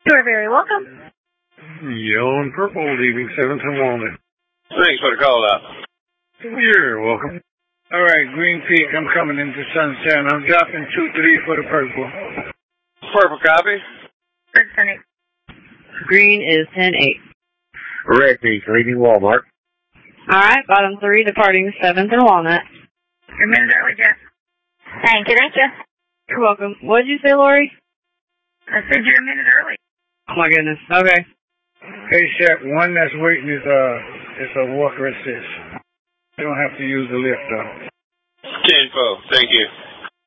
You're very welcome. Yellow and purple, leaving 7th and Walnut. Thanks for the call out. You're welcome. All right, Green Peak, I'm coming into Sunset. I'm dropping 2-3 for the purple. Purple copy. Red 10-8. Green is 10-8. Red Peak, leaving Walmart. Alright, bottom 3, departing 7th and Walnut. You're a minute early, Jeff. Thank you. You're welcome. What did you say, Lori? I said you're a minute early. Oh my goodness. Okay. Hey, Shep, one that's waiting is a walker assist. You don't have to use the lift, though. 10-4. Thank you.